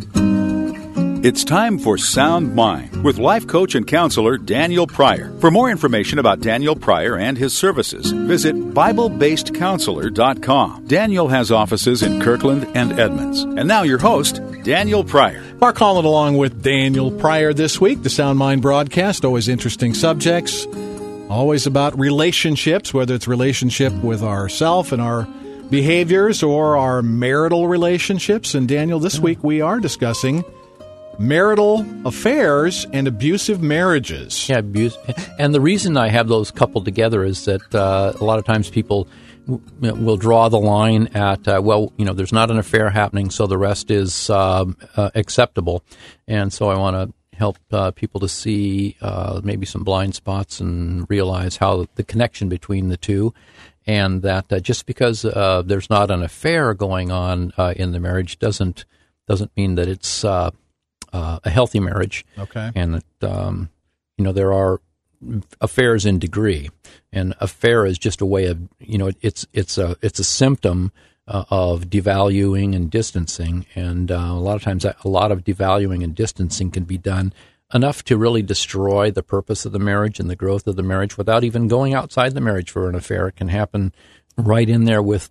It's time for Sound Mind with life coach and counselor Daniel Pryor. For more information about Daniel Pryor and his services, visit BibleBasedCounselor.com. Daniel has offices in Kirkland and Edmonds. And now your host, Daniel Pryor. Mark Holland along with Daniel Pryor this week. The Sound Mind broadcast, always interesting subjects, always about relationships, whether it's relationship with ourself and our behaviors or our marital relationships. And Daniel, this week we are discussing marital affairs and abusive marriages. Yeah, abuse. And the reason I have those coupled together is that a lot of times people will draw the line at, there's not an affair happening, so the rest is acceptable. And so I want to help people to see maybe some blind spots and realize how the connection between the two, and that just because there's not an affair going on in the marriage doesn't mean that it's a healthy marriage. Okay. And that, there are affairs in degree, and affair is just a way of, it's a symptom of devaluing and distancing. And a lot of times a lot of devaluing and distancing can be done enough to really destroy the purpose of the marriage and the growth of the marriage without even going outside the marriage for an affair. It can happen right in there with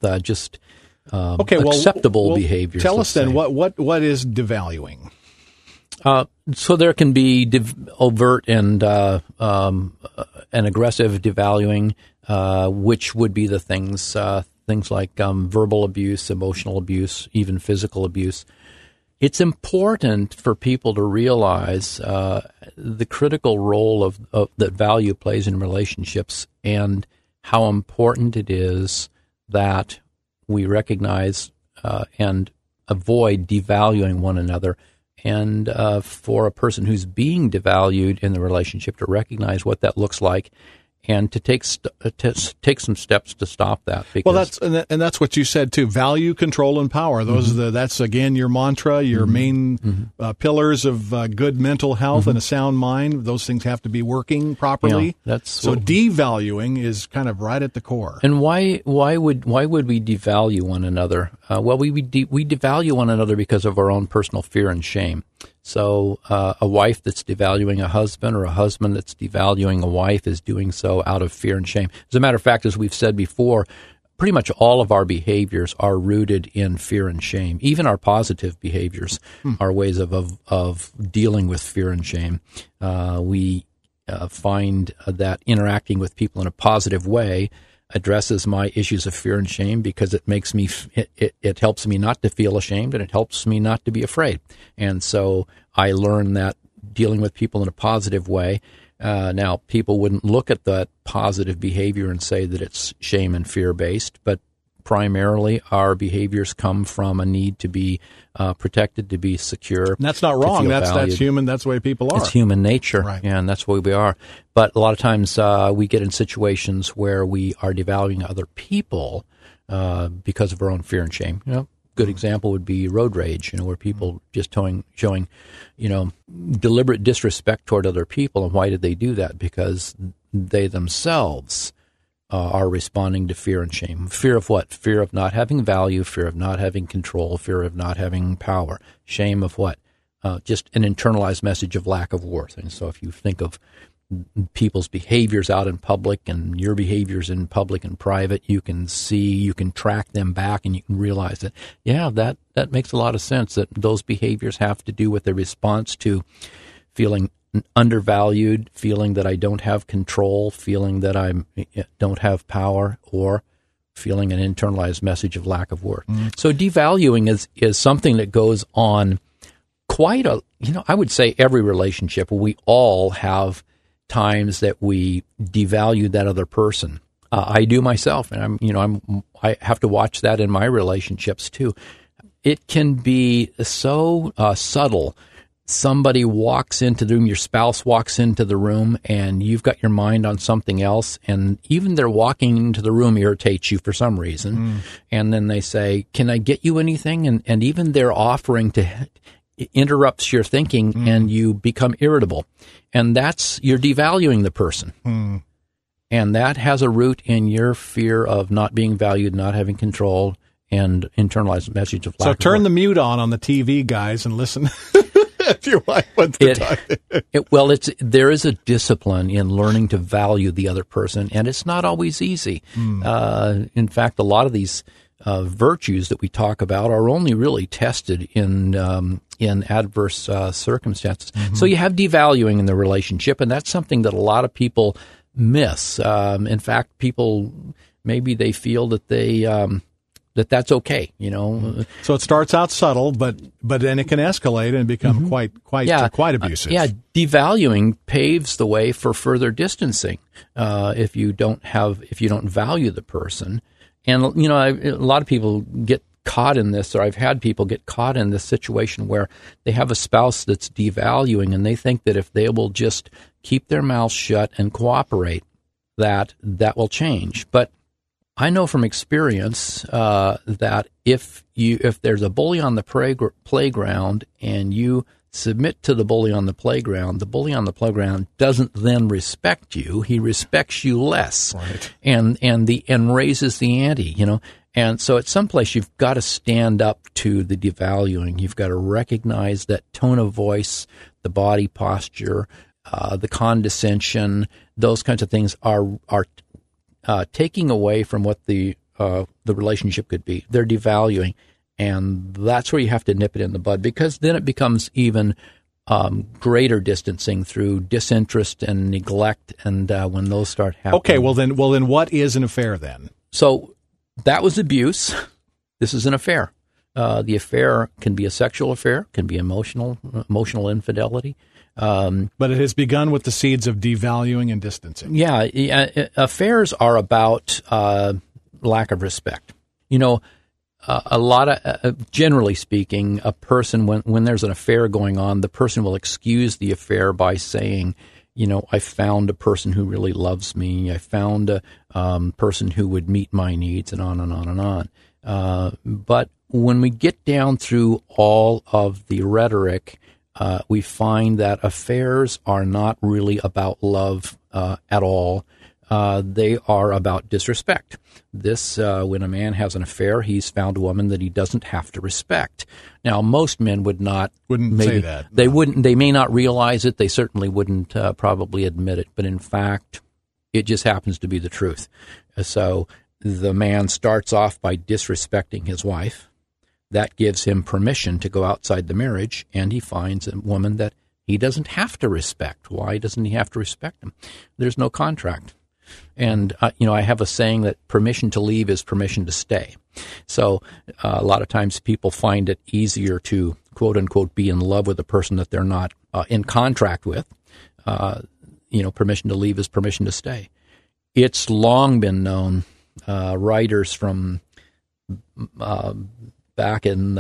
acceptable behaviors. Tell us then, what is devaluing? So there can be overt and aggressive devaluing, which would be the things like verbal abuse, emotional abuse, even physical abuse. It's important for people to realize the critical role of that value plays in relationships, and how important it is that we recognize and avoid devaluing one another. And for a person who's being devalued in the relationship to recognize what that looks like, and to take some steps to stop that. Because, well, that's what you said too. Value, control, and power. Those are that's again your mantra, your main pillars of good mental health and a sound mind. Those things have to be working properly. Yeah, devaluing is kind of right at the core. And why would we devalue one another? We devalue one another because of our own personal fear and shame. So a wife that's devaluing a husband, or a husband that's devaluing a wife, is doing so out of fear and shame. As a matter of fact, as we've said before, pretty much all of our behaviors are rooted in fear and shame. Even our positive behaviors are ways of dealing with fear and shame. We find that interacting with people in a positive way addresses my issues of fear and shame, because it makes me, it helps me not to feel ashamed, and it helps me not to be afraid. And so I learned that dealing with people in a positive way. Now, people wouldn't look at that positive behavior and say that it's shame and fear based, but primarily our behaviors come from a need to be protected, to be secure. And that's not wrong. That's human. That's the way people are. It's human nature, right. And that's the way we are. But a lot of times we get in situations where we are devaluing other people because of our own fear and shame. Good example would be road rage, where people just showing, deliberate disrespect toward other people. And why did they do that? Because they themselves are responding to fear and shame. Fear of what? Fear of not having value, fear of not having control, fear of not having power. Shame of what? Just an internalized message of lack of worth. And so if you think of people's behaviors out in public and your behaviors in public and private, you can track them back, and you can realize that, that makes a lot of sense, that those behaviors have to do with the response to feeling undervalued, feeling that I don't have control, feeling that I don't have power, or feeling an internalized message of lack of worth. So devaluing is something that goes on quite I would say every relationship. We all have times that we devalue that other person. I do myself, and I have to watch that in my relationships too. It can be so subtle. Somebody walks into the room, your spouse walks into the room, and you've got your mind on something else, and even their walking into the room irritates you for some reason. And then they say, "Can I get you anything?" And even their offering interrupts your thinking, and you become irritable. And you're devaluing the person. And that has a root in your fear of not being valued, not having control, and internalize the message of lack So of turn worth. the mute on the TV, guys, and listen if your wife wants to talk. There is a discipline in learning to value the other person, and it's not always easy. In fact, a lot of these virtues that we talk about are only really tested in adverse circumstances. Mm-hmm. So you have devaluing in the relationship, and that's something that a lot of people miss. In fact, people maybe they feel that that's okay, So it starts out subtle, but then it can escalate and become quite abusive. Devaluing paves the way for further distancing if you don't value the person. And a lot of people get caught in this, or I've had people get caught in this situation where they have a spouse that's devaluing, and they think that if they will just keep their mouths shut and cooperate, that will change. But I know from experience that if there's a bully on the playground and you submit to the bully on the playground doesn't then respect you. He respects you less, right. and raises the ante. And so at some place you've got to stand up to the devaluing. You've got to recognize that tone of voice, the body posture, the condescension. Those kinds of things are taking away from what the relationship could be. They're devaluing, and that's where you have to nip it in the bud, because then it becomes even greater distancing through disinterest and neglect, and when those start happening. Okay, well then, what is an affair then? So that was abuse. This is an affair. The affair can be a sexual affair, can be emotional infidelity. But it has begun with the seeds of devaluing and distancing. Yeah, affairs are about lack of respect. A lot of, generally speaking, a person, when there's an affair going on, the person will excuse the affair by saying, I found a person who really loves me. I found a person who would meet my needs, and on and on and on. But when we get down through all of the rhetoric, we find that affairs are not really about love at all. They are about disrespect. When a man has an affair, he's found a woman that he doesn't have to respect. Now, most men wouldn't say that. They wouldn't. They may not realize it. They certainly wouldn't probably admit it. But in fact, it just happens to be the truth. So the man starts off by disrespecting his wife. That gives him permission to go outside the marriage, and he finds a woman that he doesn't have to respect. Why doesn't he have to respect him? There's no contract. And, I have a saying that permission to leave is permission to stay. So a lot of times people find it easier to, quote unquote, be in love with a person that they're not in contract with. Permission to leave is permission to stay. It's long been known, writers from back in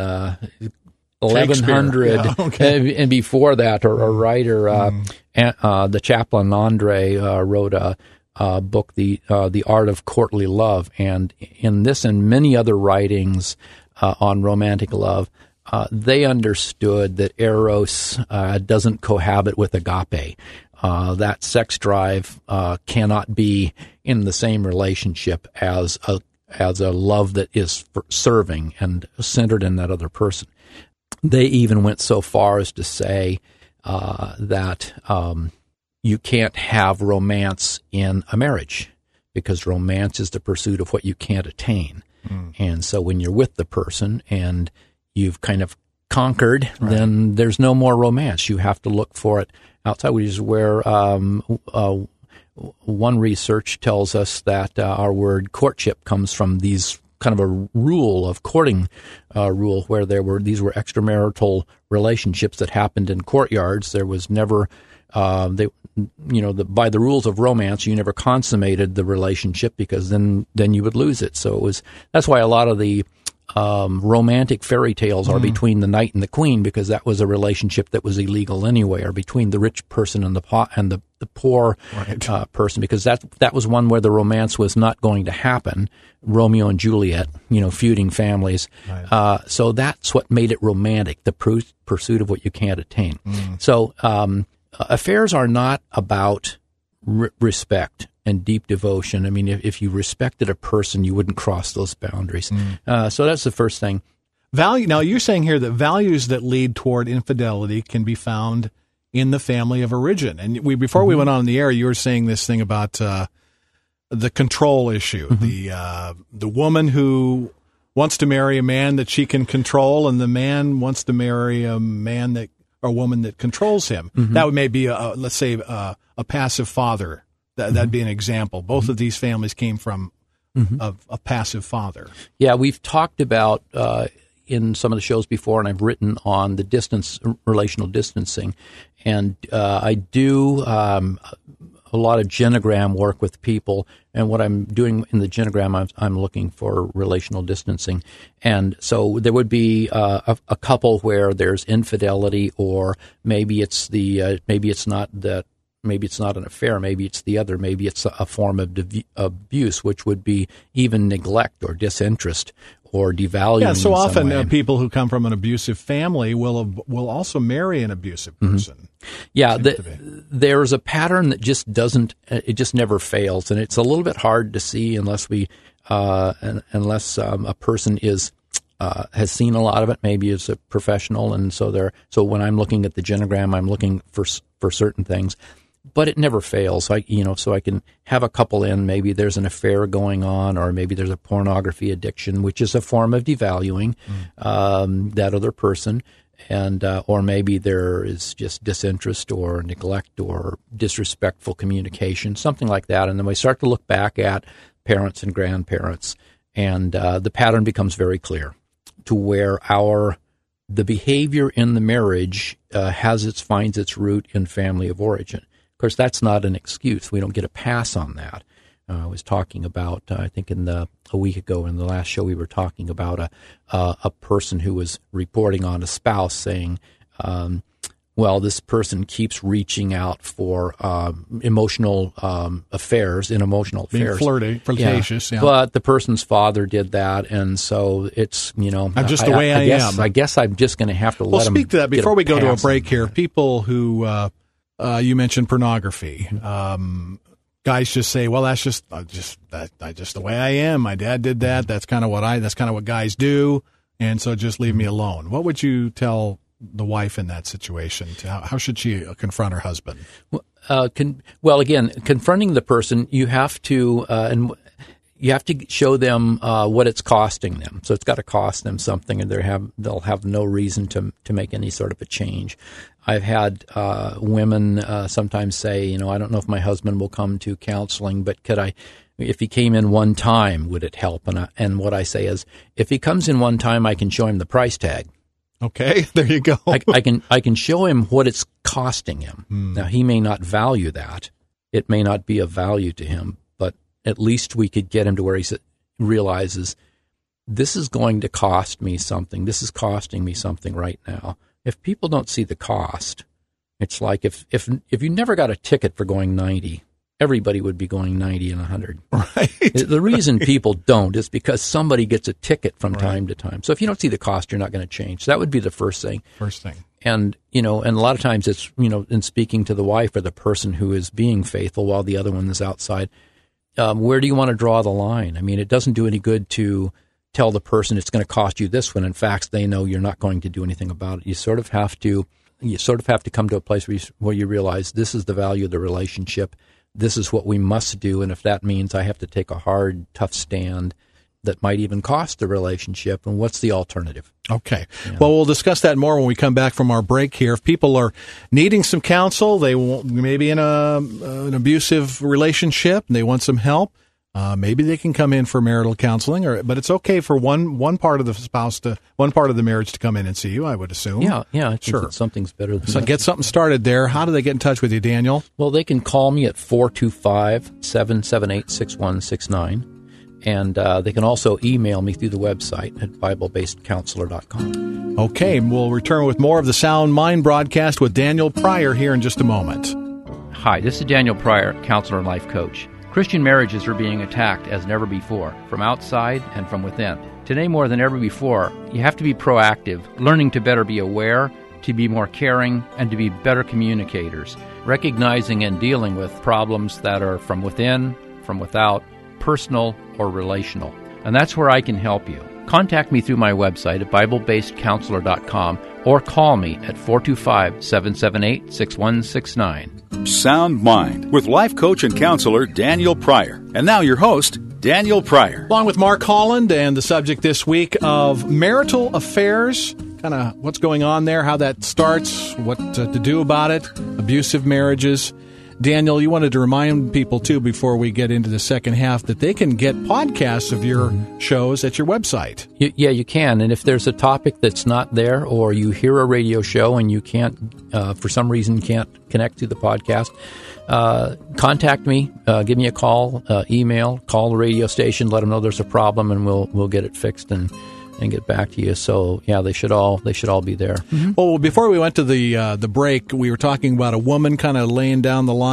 1100 and before that, or a writer, the chaplain Andre wrote a book, the Art of Courtly Love, and in this and many other writings on romantic love, they understood that eros doesn't cohabit with agape. That sex drive cannot be in the same relationship as a love that is serving and centered in that other person. They even went so far as to say that you can't have romance in a marriage, because romance is the pursuit of what you can't attain. And so when you're with the person and you've kind of conquered, right, then there's no more romance. You have to look for it outside, which is where one research tells us that our word courtship comes from these kind of a rule of courting rule, where these were extramarital relationships that happened in courtyards. There was never by the rules of romance, you never consummated the relationship, because then you would lose it. So that's why a lot of the romantic fairy tales are between the knight and the queen, because that was a relationship that was illegal anyway, or between the rich person and the poor right, person, because that was one where the romance was not going to happen. Romeo and Juliet, feuding families. Right. So that's what made it romantic, the pursuit of what you can't attain. So affairs are not about respect. and deep devotion. I mean, if you respected a person, you wouldn't cross those boundaries. So that's the first thing. Value. Now, you're saying here that values that lead toward infidelity can be found in the family of origin. And before we went on the air, you were saying this thing about the control issue. The woman who wants to marry a man that she can control, and the man wants to marry a woman that controls him. That would maybe let's say a passive father. That'd be an example. Both of these families came from a passive father. Yeah, we've talked about in some of the shows before, and I've written on the relational distancing, and I do a lot of genogram work with people, and what I'm doing in the genogram, I'm looking for relational distancing. And so there would be a couple where there's infidelity, or maybe it's not an affair, maybe it's the other, maybe it's a form of abuse, which would be even neglect or disinterest or devaluing. Yeah, so often people who come from an abusive family will also marry an abusive person. Yeah, there's a pattern that just never fails, and it's a little bit hard to see unless a person has seen a lot of it, maybe as a professional, and so when I'm looking at the genogram, I'm looking for certain things. But it never fails. So I can have a couple in. Maybe there's an affair going on, or maybe there's a pornography addiction, which is a form of devaluing that other person, and or maybe there is just disinterest or neglect or disrespectful communication, something like that. And then we start to look back at parents and grandparents, and the pattern becomes very clear to where the behavior in the marriage finds its root in family of origin. Of course, that's not an excuse. We don't get a pass on that. I was talking about, I think a week ago in the last show, we were talking about a person who was reporting on a spouse saying, this person keeps reaching out for emotional affairs. Being flirtatious. Yeah. But the person's father did that, and so it's, I'm just the way I am. I guess I'm just going to have to let them speak to that before we go to a break here. People who, you mentioned pornography. Guys just say, well, that's just the way I am. My dad did that. That's kind of what guys do. And so just leave me alone. What would you tell the wife in that situation? How should she confront her husband? Again, confronting the person, you have to, you have to show them what it's costing them. So it's got to cost them something, and they'll have no reason to make any sort of a change. I've had women sometimes say, I don't know if my husband will come to counseling, but if he came in one time, would it help? And what I say is, if he comes in one time, I can show him the price tag. Okay, there you go. I can show him what it's costing him. Now, he may not value that. It may not be of value to him, but at least we could get him to where he realizes, this is going to cost me something. This is costing me something right now. If people don't see the cost, it's like if you never got a ticket for going 90, everybody would be going 90 and 100. Right. The reason people don't is because somebody gets a ticket from time to time. So if you don't see the cost, you're not going to change. So that would be the first thing. And, and a lot of times it's, in speaking to the wife or the person who is being faithful while the other one is outside, where do you want to draw the line? I mean, it doesn't do any good to tell the person it's going to cost you this when in fact they know you're not going to do anything about it. You sort of have to come to a place where you realize this is the value of the relationship. This is what we must do, and if that means I have to take a hard, tough stand that might even cost the relationship, and what's the alternative? Okay. Yeah. Well, we'll discuss that more when we come back from our break here. If people are needing some counsel, they may be in an abusive relationship, and they want some help, maybe they can come in for marital counseling, but it's okay for one part of the marriage to come in and see you, I would assume. Yeah, I think something's better than So get something started there. How do they get in touch with you, Daniel? Well, they can call me at 425-778-6169, and they can also email me through the website at BibleBasedCounselor.com. Okay, we'll return with more of the Sound Mind broadcast with Daniel Pryor here in just a moment. Hi, this is Daniel Pryor, counselor and life coach. Christian marriages are being attacked as never before, from outside and from within. Today, more than ever before, you have to be proactive, learning to better be aware, to be more caring, and to be better communicators, recognizing and dealing with problems that are from within, from without, personal or relational. And that's where I can help you. Contact me through my website at BibleBasedCounselor.com or call me at 425-778-6169. Sound Mind with life coach and counselor Daniel Pryor. And now your host, Daniel Pryor. Along with Mark Holland, and the subject this week of marital affairs, kind of what's going on there, how that starts, what to do about it, abusive marriages. Daniel, you wanted to remind people, too, before we get into the second half, that they can get podcasts of your shows at your website. Yeah, you can. And if there's a topic that's not there, or you hear a radio show and you can't, for some reason, can't connect to the podcast, contact me, give me a call, email, call the radio station, let them know there's a problem, and we'll get it fixed and get back to you. So yeah, they should all be there. Mm-hmm. Well, before we went to the break, we were talking about a woman kind of laying down the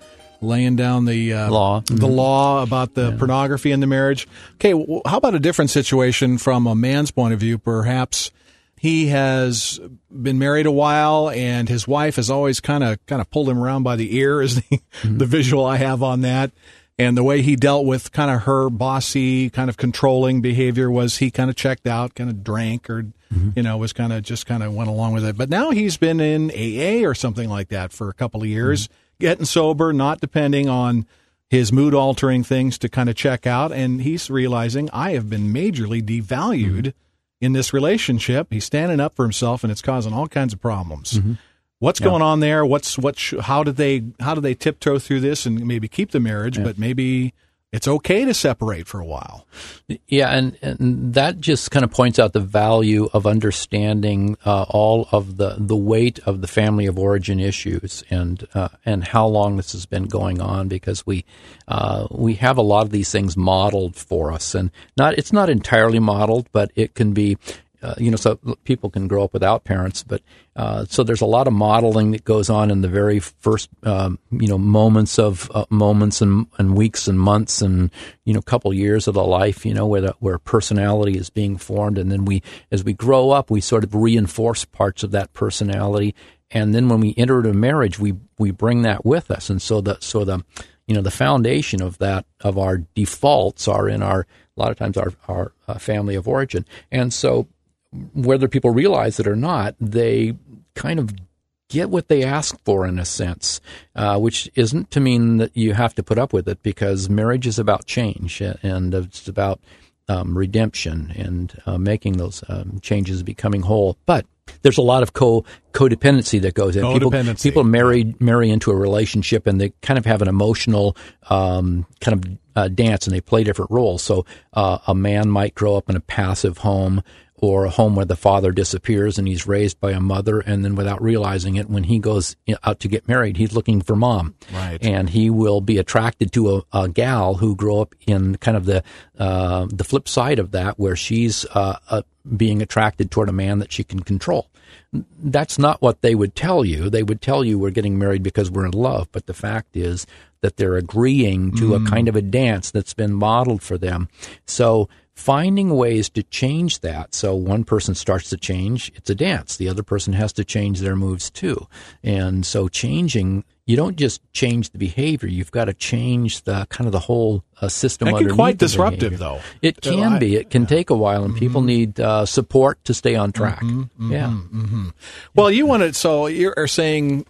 law, the law about the pornography in the marriage. Okay, well, how about a different situation from a man's point of view? Perhaps he has been married a while, and his wife has always kind of pulled him around by the ear, is the visual I have on that. And the way he dealt with kind of her bossy, kind of controlling behavior was he kind of checked out, kind of drank, or, was kind of went along with it. But now he's been in AA or something like that for a couple of years, getting sober, not depending on his mood-altering things to kind of check out. And he's realizing, I have been majorly devalued in this relationship. He's standing up for himself, and it's causing all kinds of problems. What's going on there? How do they tiptoe through this and maybe keep the marriage, but maybe it's okay to separate for a while? Yeah, and that just kind of points out the value of understanding all of the weight of the family of origin issues and how long this has been going on, because we have a lot of these things modeled for us, and it's not entirely modeled, but it can be. So people can grow up without parents, but so there's a lot of modeling that goes on in the very first, moments and weeks and months and couple years of the life, where personality is being formed, and then as we grow up, we sort of reinforce parts of that personality, and then when we enter into marriage, we bring that with us, and so the foundation of our defaults are in a lot of times our family of origin, and so. Whether people realize it or not, they kind of get what they ask for in a sense, which isn't to mean that you have to put up with it, because marriage is about change, and it's about redemption and making those changes, becoming whole. But there's a lot of codependency that goes in. People marry into a relationship, and they kind of have an emotional dance, and they play different roles. So a man might grow up in a passive home, or a home where the father disappears and he's raised by a mother, and then without realizing it, when he goes out to get married, he's looking for mom. Right. And he will be attracted to a gal who grew up in kind of the flip side of that, where she's being attracted toward a man that she can control. That's not what they would tell you. They would tell you we're getting married because we're in love, but the fact is that they're agreeing to a kind of a dance that's been modeled for them. So finding ways to change that. So one person starts to change, it's a dance. The other person has to change their moves too. And so changing, you don't just change the behavior, you've got to change the kind of the whole system underneath. It can be quite disruptive, though. It can be. It can take a while, and people need support to stay on track. Well, you're saying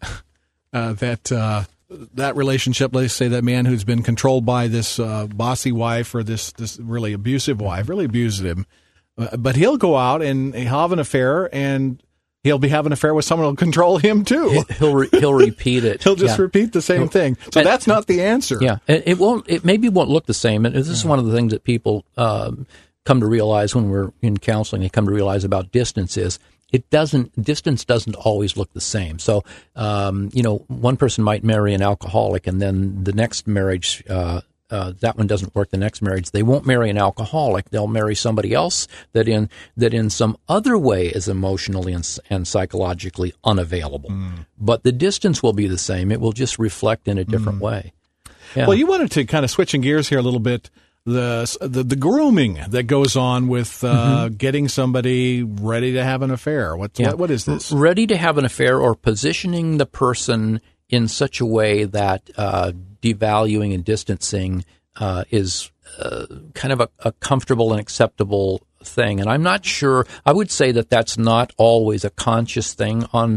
that relationship, let's say that man who's been controlled by this bossy wife, or this really abusive wife, really abuses him, but he'll go out and he'll have an affair, and he'll be having an affair with someone who'll control him too. He'll repeat it. He'll just repeat the same thing. So that's not the answer. Yeah, it maybe won't look the same. And this is one of the things that people come to realize when we're in counseling. They come to realize about distance is distance doesn't always look the same. So, one person might marry an alcoholic, and then the next marriage, that one doesn't work. The next marriage, they won't marry an alcoholic. They'll marry somebody else that in some other way is emotionally and psychologically unavailable. But the distance will be the same. It will just reflect in a different way. Yeah. Well, you wanted to kind of switching gears here a little bit. the grooming that goes on with getting somebody ready to have an affair. What is this? Ready to have an affair, or positioning the person in such a way that devaluing and distancing is kind of a comfortable and acceptable thing. And I'm not sure. I would say that that's not always a conscious thing on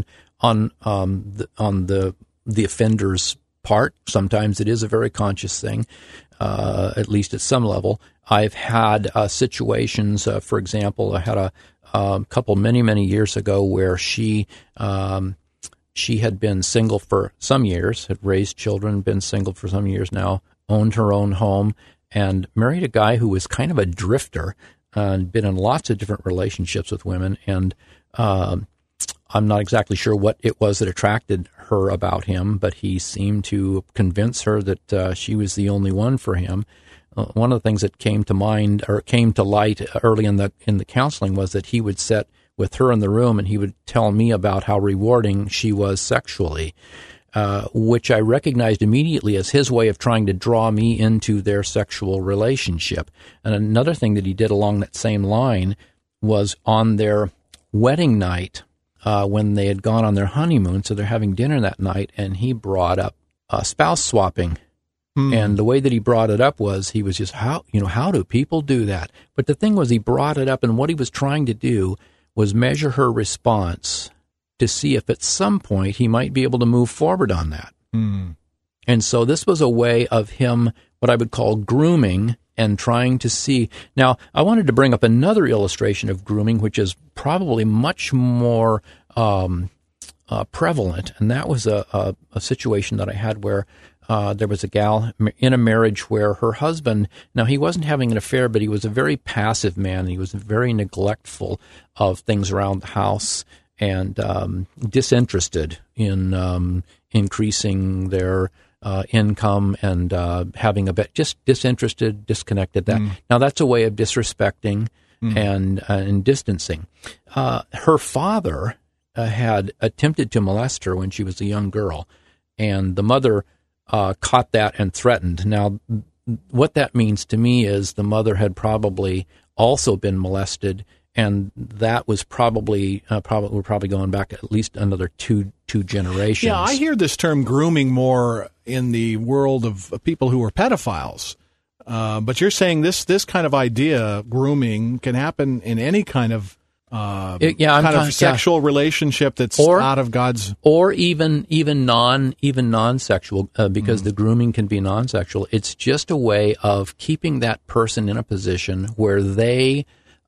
the offender's part. Sometimes it is a very conscious thing, at least at some level. I've had situations, for example, I had a couple many years ago where she had been single for some years, had raised children, been single for some years now, owned her own home, and married a guy who was kind of a drifter and been in lots of different relationships with women. And I'm not exactly sure what it was that attracted her about him, but he seemed to convince her that she was the only one for him. One of the things that came to light early in the counseling was that he would sit with her in the room and he would tell me about how rewarding she was sexually, which I recognized immediately as his way of trying to draw me into their sexual relationship. And another thing that he did along that same line was on their wedding night, when they had gone on their honeymoon, so they're having dinner that night, and he brought up spouse swapping. And the way that he brought it up was he was just, how do people do that? But the thing was, he brought it up, and what he was trying to do was measure her response to see if at some point he might be able to move forward on that. And so this was a way of him, what I would call grooming, and trying to see. Now, I wanted to bring up another illustration of grooming, which is probably much more prevalent, and that was a situation that I had where there was a gal in a marriage where her husband, now he wasn't having an affair, but he was a very passive man. He was very neglectful of things around the house and disinterested in increasing their income and having a bit, just disinterested, disconnected. Now that's a way of disrespecting and distancing. Her father had attempted to molest her when she was a young girl, and the mother caught that and threatened. Now, what that means to me is the mother had probably also been molested, and that was probably we're probably going back at least another two generations. Yeah, I hear this term grooming more in the world of people who are pedophiles. But you're saying this kind of idea, grooming, can happen in any kind of sexual relationship that's out of God's, or even non-sexual, because the grooming can be non-sexual. It's just a way of keeping that person in a position where they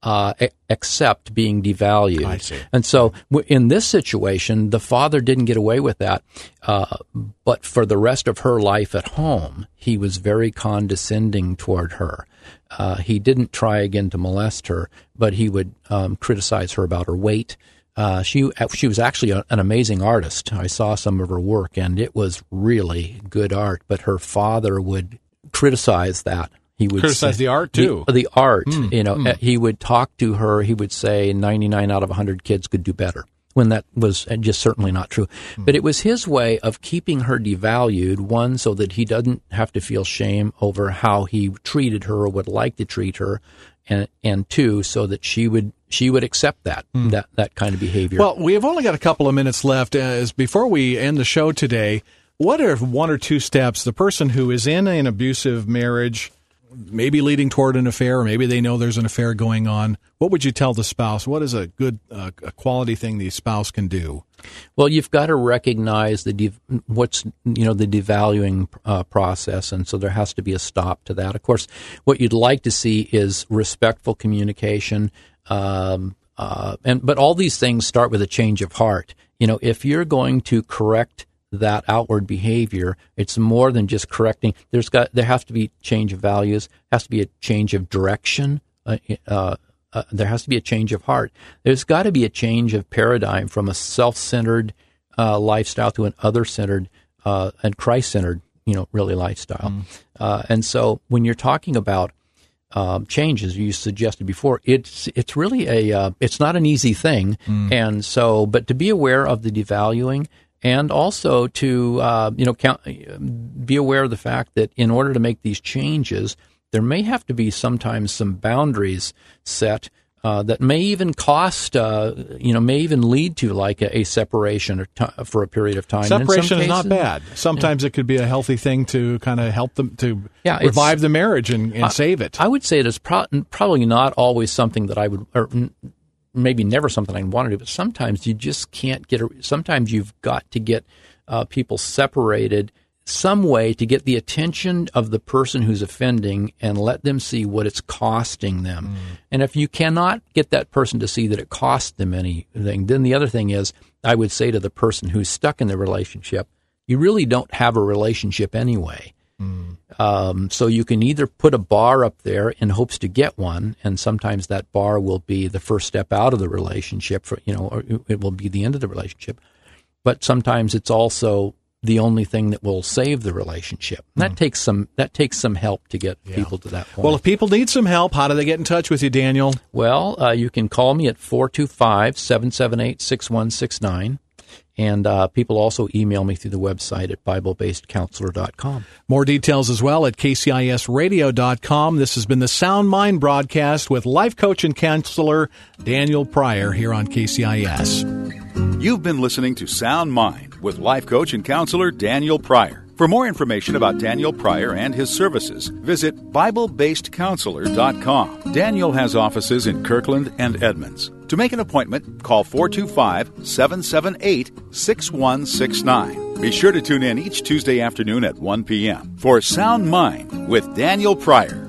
accept being devalued. I see. And so in this situation, the father didn't get away with that, but for the rest of her life at home, he was very condescending toward her. He didn't try again to molest her, but he would criticize her about her weight. She was actually an amazing artist. I saw some of her work, and it was really good art, but her father would criticize that. He would criticize the art, too. The art, he would talk to her. He would say 99 out of 100 kids could do better, when that was just certainly not true. But it was his way of keeping her devalued, one, so that he doesn't have to feel shame over how he treated her or would like to treat her, and two, so that she would accept that kind of behavior. Well, we have only got a couple of minutes left. Before we end the show today, what are one or two steps the person who is in an abusive marriage, maybe leading toward an affair, or maybe they know there's an affair going on, what would you tell the spouse? What is a good a quality thing the spouse can do? Well, you've got to recognize the devaluing process, and so there has to be a stop to that. Of course, what you'd like to see is respectful communication, but all these things start with a change of heart. If you're going to correct that outward behavior, it's more than just correcting. There has to be change of values, has to be a change of direction. There has to be a change of heart. There's got to be a change of paradigm from a self-centered lifestyle to an other-centered and Christ-centered, really lifestyle. And so when you're talking about changes, you suggested before, it's really it's not an easy thing. And so, but to be aware of the devaluing, and also to be aware of the fact that in order to make these changes, there may have to be sometimes some boundaries set that may even cost, may even lead to like a separation for a period of time. Separation is not bad. Sometimes it could be a healthy thing to kind of help them to revive the marriage and save it. I would say it is probably not always something that I would, or maybe never something I want to do, but sometimes you just can't sometimes you've got to get people separated some way to get the attention of the person who's offending and let them see what it's costing them. And if you cannot get that person to see that it costs them anything, then the other thing is, I would say to the person who's stuck in the relationship, you really don't have a relationship anyway. So you can either put a bar up there in hopes to get one, and sometimes that bar will be the first step out of the relationship, or it will be the end of the relationship. But sometimes it's also the only thing that will save the relationship. And that takes some help to get people to that point. Well, if people need some help, how do they get in touch with you, Daniel? Well, you can call me at 425-778-6169. And people also email me through the website at BibleBasedCounselor.com. More details as well at KCISradio.com. This has been the Sound Mind broadcast with life coach and counselor Daniel Pryor here on KCIS. You've been listening to Sound Mind with life coach and counselor Daniel Pryor. For more information about Daniel Pryor and his services, visit BibleBasedCounselor.com. Daniel has offices in Kirkland and Edmonds. To make an appointment, call 425-778-6169. Be sure to tune in each Tuesday afternoon at 1 p.m. for Sound Mind with Daniel Pryor.